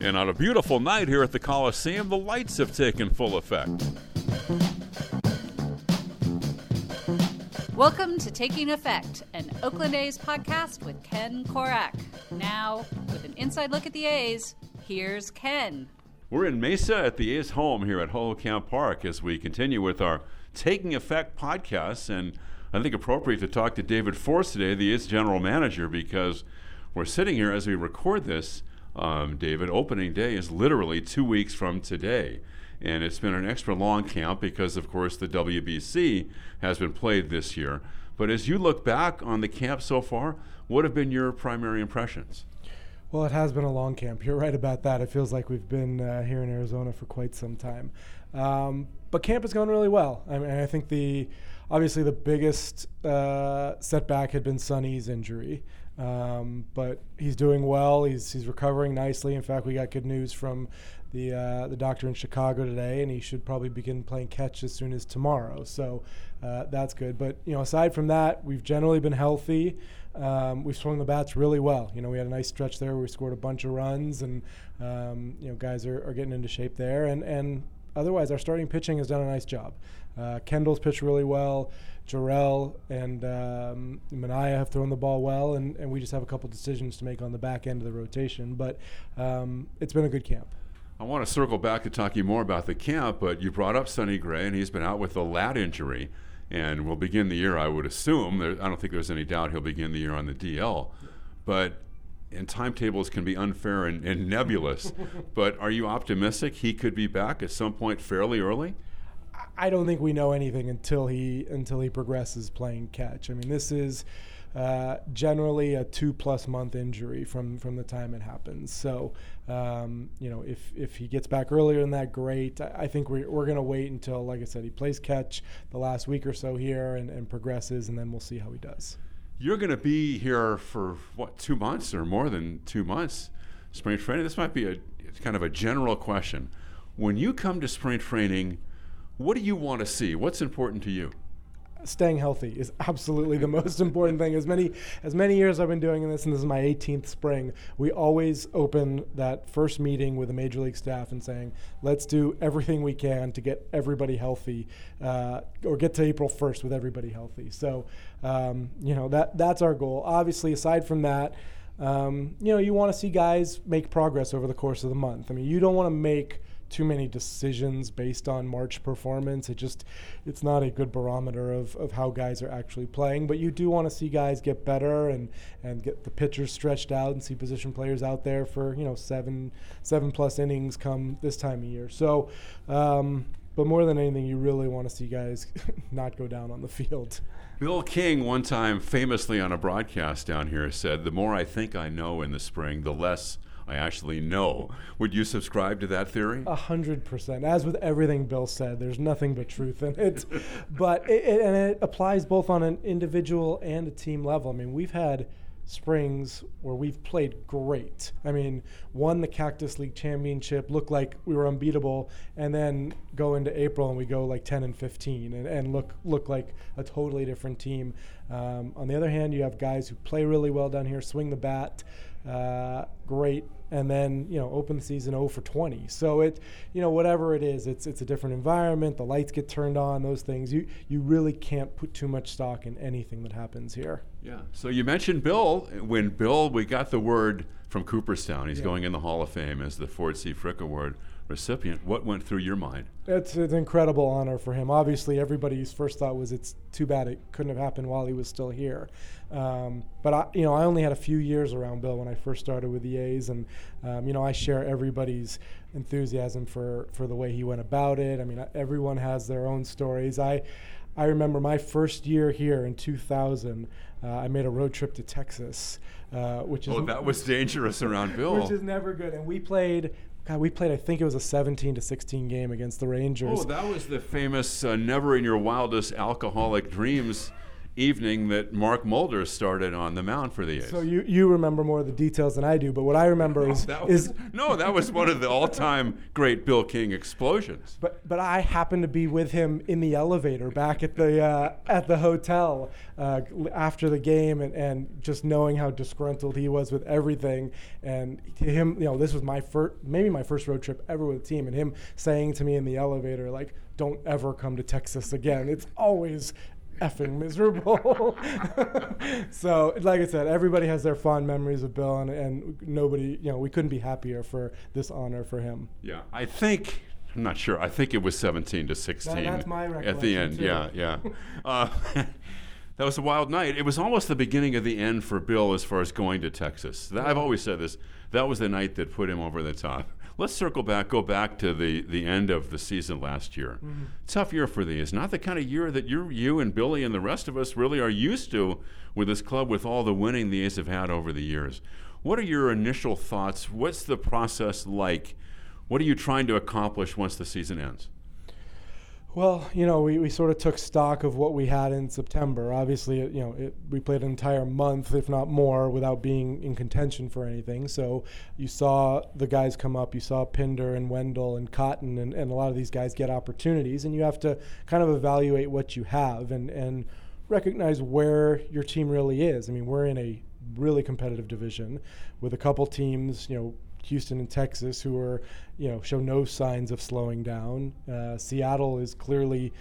And on a beautiful night here at the Coliseum, the lights have taken full effect. Welcome to Taking Effect, an Oakland A's podcast with Ken Korak. Now, with an inside look at the A's, here's Ken. We're in Mesa at the A's home here at Hohokam Park as we continue with our Taking Effect podcast. And I think appropriate to talk to David Forst today, the A's general manager, because we're sitting here as we record this. David, opening day is literally 2 weeks from today. And it's been an extra long camp because, of course, the WBC has been played this year. But as you look back on the camp so far, what have been your primary impressions? Well, it has been a long camp. You're right about that. It feels like we've been here in Arizona for quite some time. But camp has gone really well. I mean, I think obviously the biggest setback had been Sonny's injury. But he's doing well. He's recovering nicely. In fact, we got good news from the doctor in Chicago today, and he should probably begin playing catch as soon as tomorrow. So that's good. But aside from that, we've generally been healthy. We've swung the bats really well. We had a nice stretch there where we scored a bunch of runs, and guys are getting into shape there. And otherwise, our starting pitching has done a nice job. Kendall's pitched really well. Jarrell and Manaea have thrown the ball well, and we just have a couple decisions to make on the back end of the rotation. But it's been a good camp. I want to circle back to talking more about the camp, but you brought up Sonny Gray, and he's been out with a lat injury, and will begin the year, I would assume. I don't think there's any doubt he'll begin the year on the DL. And timetables can be unfair and nebulous. But are you optimistic he could be back at some point fairly early? I don't think we know anything until he progresses playing catch. I mean, this is generally a 2+ month injury from the time it happens. So, if he gets back earlier than that, great. I think we're going to wait until, like I said, he plays catch the last week or so here and progresses, and then we'll see how he does. You're going to be here for, 2 months or more than 2 months, spring training? This might be kind of a general question. When you come to spring training, what do you want to see? What's important to you? Staying healthy is absolutely the most important thing. As many years I've been doing this, and this is my 18th spring, we always open that first meeting with the Major League staff and saying, let's do everything we can to get everybody healthy, or get to April 1st with everybody healthy. So, that's our goal. Obviously, aside from that, you want to see guys make progress over the course of the month. I mean, you don't want to make too many decisions based on March performance. It's not a good barometer of how guys are actually playing, but you do want to see guys get better and get the pitchers stretched out and see position players out there for 7+ innings come this time of year. So but more than anything, you really want to see guys not go down on the field. Bill King one time famously on a broadcast down here said, the more I think I know in the spring, the less I actually know. Would you subscribe to that theory? 100%. As with everything Bill said, there's nothing but truth in it. But it applies both on an individual and a team level. I mean, we've had springs where we've played great. I mean, won the Cactus League championship, looked like we were unbeatable, and then go into April and we go like 10-15 and look like a totally different team. On the other hand, you have guys who play really well down here, swing the bat, great, and then open the season 0-20. So whatever it is, it's a different environment. The lights get turned on. Those things you really can't put too much stock in anything that happens here. Yeah. So you mentioned Bill. When we got the word from Cooperstown, he's going in the Hall of Fame as the Ford C. Frick Award recipient. What went through your mind? It's an incredible honor for him. Obviously, everybody's first thought was it's too bad it couldn't have happened while he was still here. But I only had a few years around Bill when I first started with the A's, and I share everybody's enthusiasm for the way he went about it. I mean, everyone has their own stories. I remember my first year here in 2000. I made a road trip to Texas, which is that was dangerous around Bill, which is never good. And we played. I think it was a 17-16 game against the Rangers. Oh, that was the famous "Never in Your Wildest Alcoholic Dreams" evening that Mark Mulder started on the mound for the A's. So you remember more of the details than I do, but what I remember that was one of the all-time great Bill King explosions. But I happened to be with him in the elevator back at the hotel after the game, and just knowing how disgruntled he was with everything, and him, this was maybe my first road trip ever with the team, and him saying to me in the elevator, like, "Don't ever come to Texas again. It's always effing miserable." So, like I said, everybody has their fond memories of Bill, and nobody, we couldn't be happier for this honor for him. Yeah, I'm not sure. I think it was 17-16 That's my recollection at the end. too. Yeah. That was a wild night. It was almost the beginning of the end for Bill as far as going to Texas. I've always said this. That was the night that put him over the top. Let's go back to the end of the season last year. Mm-hmm. Tough year for the A's. Not the kind of year that you and Billy and the rest of us really are used to with this club, with all the winning the A's have had over the years. What are your initial thoughts? What's the process like? What are you trying to accomplish once the season ends? Well, we sort of took stock of what we had in September. Obviously, we played an entire month, if not more, without being in contention for anything. So you saw the guys come up. You saw Pinder and Wendell and Cotton and a lot of these guys get opportunities. And you have to kind of evaluate what you have and recognize where your team really is. I mean, we're in a really competitive division with a couple teams, Houston and Texas, who are, show no signs of slowing down. Seattle is clearly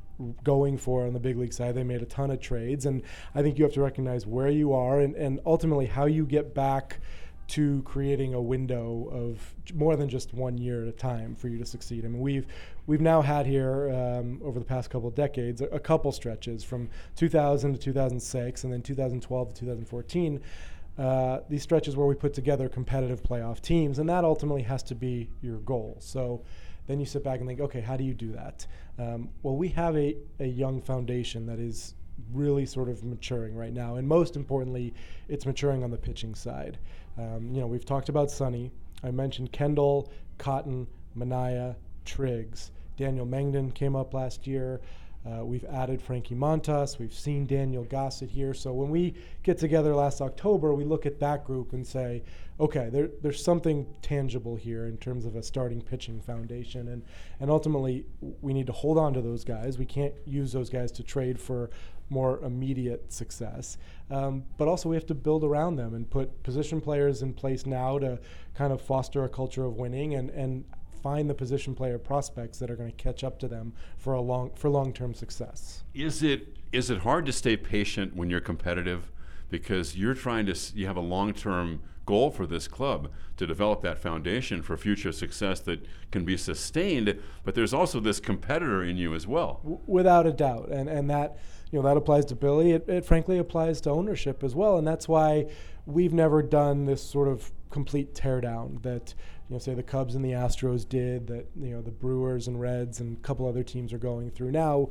going for on the big league side. They made a ton of trades, and I think you have to recognize where you are and ultimately how you get back to creating a window of more than just 1 year at a time for you to succeed. I mean, we've now had here over the past couple of decades a couple stretches from 2000 to 2006 and then 2012 to 2014. These stretches where we put together competitive playoff teams, and that ultimately has to be your goal. So then you sit back and think, okay, how do you do that? Well, we have a young foundation that is really sort of maturing right now, and most importantly, it's maturing on the pitching side. We've talked about Sonny. I mentioned Kendall, Cotton, Manaea, Triggs. Daniel Mengden came up last year. We've added Frankie Montas. We've seen Daniel Gossett here. So when we get together last October, we look at that group and say, okay, there's something tangible here in terms of a starting pitching foundation. And ultimately, we need to hold on to those guys. We can't use those guys to trade for more immediate success. But also we have to build around them and put position players in place now to kind of foster a culture of winning and find the position player prospects that are going to catch up to them for long-term success. Is it hard to stay patient when you're competitive, because you have a long-term goal for this club to develop that foundation for future success that can be sustained, but there's also this competitor in you as well? Without a doubt, and that that applies to Billy. It frankly applies to ownership as well, and that's why we've never done this sort of complete teardown that say the Cubs and the Astros did, that the Brewers and Reds and a couple other teams are going through now.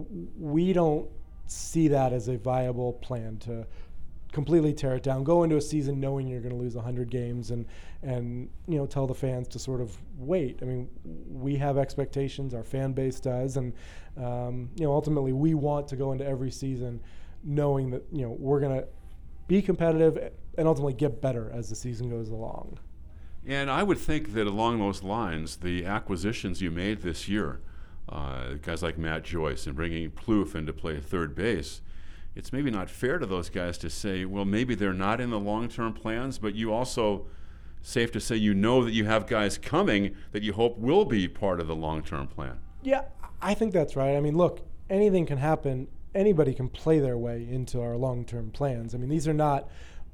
We don't see that as a viable plan to completely tear it down, go into a season knowing you're going to lose 100 games and tell the fans to sort of wait. I mean, we have expectations, our fan base does, and ultimately we want to go into every season knowing that we're going to be competitive and ultimately get better as the season goes along. And I would think that along those lines, the acquisitions you made this year, guys like Matt Joyce and bringing Plouffe in to play third base, it's maybe not fair to those guys to say, well, maybe they're not in the long-term plans, but you also, safe to say, that you have guys coming that you hope will be part of the long-term plan. Yeah, I think that's right. I mean, look, anything can happen. Anybody can play their way into our long-term plans. I mean, these are not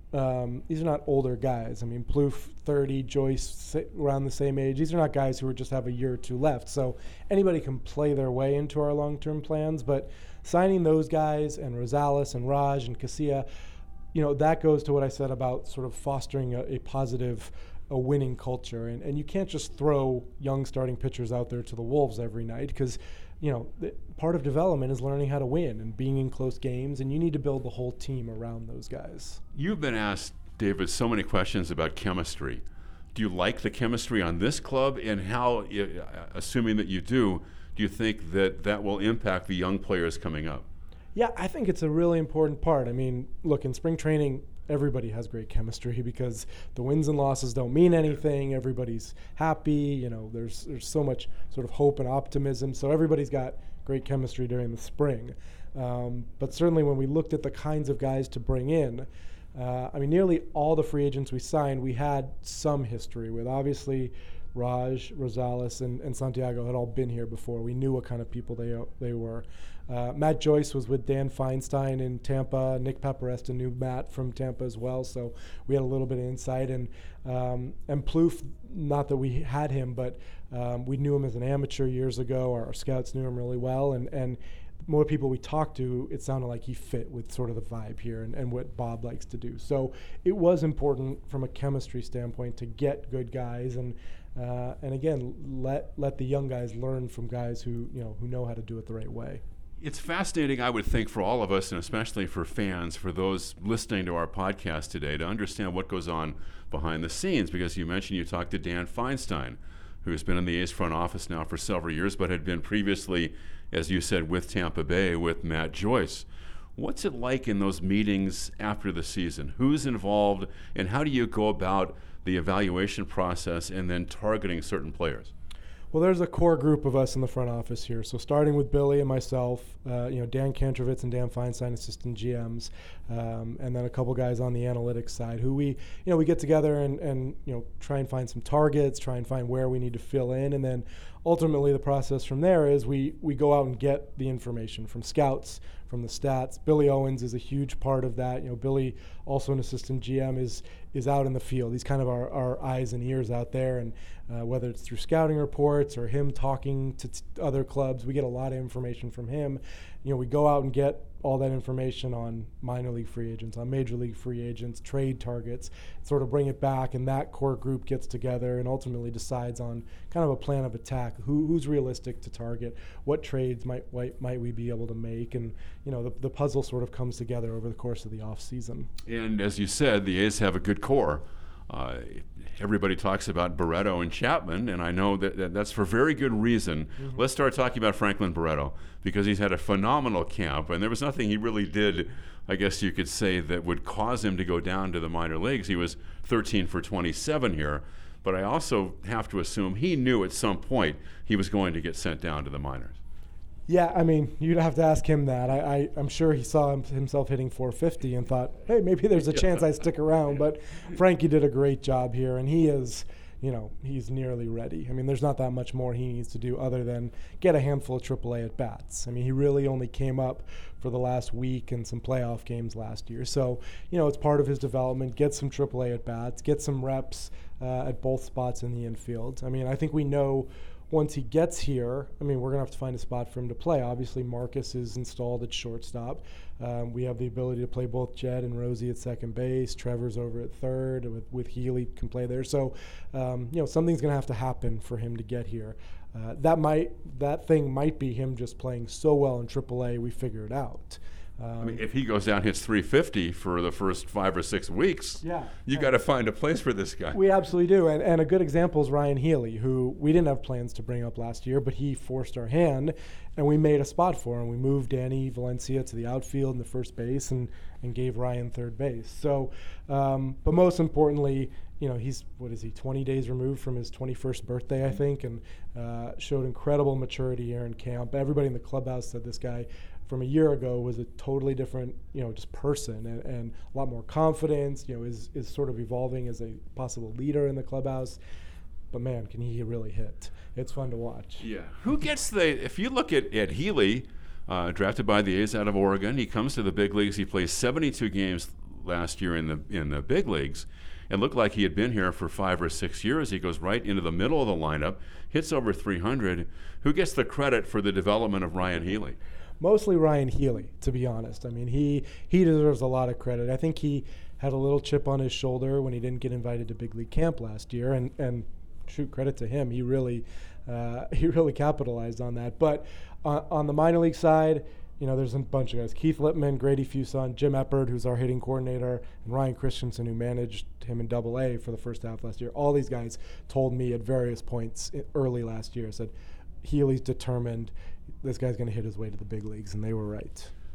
older guys. I mean, Plouffe, 30, Joyce, around the same age. These are not guys who just have a year or two left. So anybody can play their way into our long-term plans. But signing those guys and Rosales and Raj and Casilla, that goes to what I said about sort of fostering a positive, a winning culture. And you can't just throw young starting pitchers out there to the wolves every night because, part of development is learning how to win and being in close games, and you need to build the whole team around those guys. You've been asked, David, so many questions about chemistry. Do you like the chemistry on this club, and how, assuming that you do you think that will impact the young players coming up? Yeah, I think it's a really important part. I mean, look, in spring training, everybody has great chemistry because the wins and losses don't mean anything. Everybody's happy. You know, there's so much sort of hope and optimism. So everybody's got great chemistry during the spring. But certainly when we looked at the kinds of guys to bring in, I mean, nearly all the free agents we signed, we had some history with. Obviously, Raj, Rosales, and Santiago had all been here before. We knew what kind of people they were. Matt Joyce was with Dan Feinstein in Tampa. Nick Paparesta knew Matt from Tampa as well, so we had a little bit of insight. And Plouffe, not that we had him, but we knew him as an amateur years ago. Our scouts knew him really well, and more people we talked to, it sounded like he fit with sort of the vibe here and what Bob likes to do. So it was important from a chemistry standpoint to get good guys and again let the young guys learn from guys who know how to do it the right way. It's fascinating, I would think, for all of us, and especially for fans, for those listening to our podcast today, to understand what goes on behind the scenes, because you mentioned you talked to Dan Feinstein, who's been in the A's front office now for several years, but had been previously, as you said, with Tampa Bay, with Matt Joyce. What's it like in those meetings after the season? Who's involved, and how do you go about the evaluation process and then targeting certain players? Well, there's a core group of us in the front office here. So starting with Billy and myself, Dan Kantrovitz and Dan Feinstein, assistant GMs, and then a couple guys on the analytics side who we get together and try and find some targets, try and find where we need to fill in, and then ultimately the process from there is we go out and get the information from scouts, from the stats. Billy Owens is a huge part of that. Billy, also an assistant GM, is out in the field. He's kind of our eyes and ears out there, and whether it's through scouting reports or him talking to other clubs, we get a lot of information from him. We go out and get all that information on minor league free agents, on major league free agents, trade targets, sort of bring it back, and that core group gets together and ultimately decides on kind of a plan of attack. Who's realistic to target? What trades might we be able to make? And the puzzle sort of comes together over the course of the off season. And as you said, the A's have a good core. Everybody talks about Barreto and Chapman, and I know that's for very good reason. Mm-hmm. Let's start talking about Franklin Barreto, because he's had a phenomenal camp, and there was nothing he really did, I guess you could say, that would cause him to go down to the minor leagues. He was 13 for 27 here, but I also have to assume he knew at some point he was going to get sent down to the minors. Yeah, I mean, you'd have to ask him that. I'm sure he saw himself hitting 450 and thought, hey, maybe there's a chance I stick around. But Frankie did a great job here, and he is, he's nearly ready. I mean, there's not that much more he needs to do other than get a handful of AAA at-bats. I mean, he really only came up for the last week and some playoff games last year. So, it's part of his development. Get some AAA at-bats, get some reps at both spots in the infield. I mean, I think we know once he gets here, we're going to have to find a spot for him to play. Obviously, Marcus is installed at shortstop. We have the ability to play both Jed and Rosie at second base. Trevor's over at third. With Healy can play there. So, something's going to have to happen for him to get here. That thing might be him just playing so well in AAA, we figure it out. If he goes down, hits 350 for the first 5 or 6 weeks, you got to find a place for this guy. We absolutely do. And a good example is Ryan Healy, who we didn't have plans to bring up last year, but he forced our hand, and we made a spot for him. We moved Danny Valencia to the outfield and the first base and gave Ryan third base. So, but most importantly, he's, 20 days removed from his 21st birthday, I think, and showed incredible maturity here in camp. Everybody in the clubhouse said this guy from a year ago was a totally different, just person and a lot more confidence, is sort of evolving as a possible leader in the clubhouse. But man, can he really hit? It's fun to watch. Yeah. Who gets if you look at Healy, drafted by the A's out of Oregon, he comes to the big leagues. He plays 72 games last year in the big leagues. It looked like he had been here for 5 or 6 years. He goes right into the middle of the lineup, hits over 300. Who gets the credit for the development of Ryan Healy? Mostly Ryan Healy, to be honest. I mean, he deserves a lot of credit. I think he had a little chip on his shoulder when he didn't get invited to big league camp last year, and credit to him. He really capitalized on that. But on the minor league side, there's a bunch of guys: Keith Lippman, Grady Fuson, Jim Eppard, who's our hitting coordinator, and Ryan Christensen, who managed him in AA for the first half last year. All these guys told me at various points early last year, said, Healy's determined. This guy's going to hit his way to the big leagues, and they were right.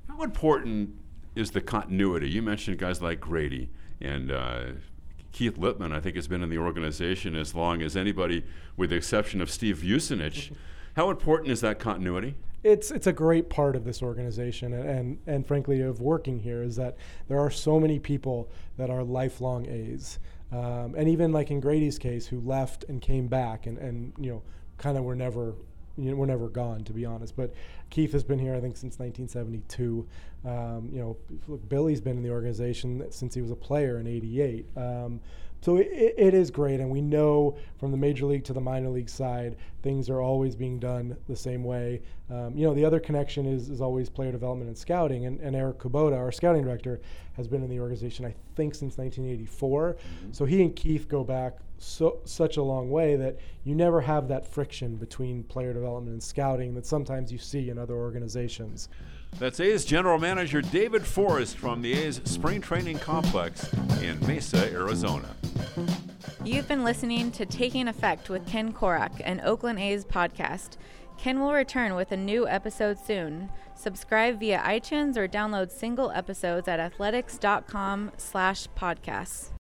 How important is the continuity? You mentioned guys like Grady and Keith Lippman, I think, has been in the organization as long as anybody, with the exception of Steve Vucinich. How important is that continuity? It's a great part of this organization and frankly of working here is that there are so many people that are lifelong A's. And even like in Grady's case, who left and came back and kind of were never gone, to be honest. But Keith has been here, I think, since 1972. Billy's been in the organization since he was a player in '88. So it is great, and we know from the major league to the minor league side, things are always being done the same way. The other connection is always player development and scouting, and Eric Kubota, our scouting director, has been in the organization, I think, since 1984. Mm-hmm. So he and Keith go back such a long way that you never have that friction between player development and scouting that sometimes you see in other organizations. That's A's General Manager David Forst from the A's Spring Training Complex in Mesa, Arizona. You've been listening to Taking Effect with Ken Korach, an Oakland A's podcast. Ken will return with a new episode soon. Subscribe via iTunes or download single episodes at athletics.com/podcasts.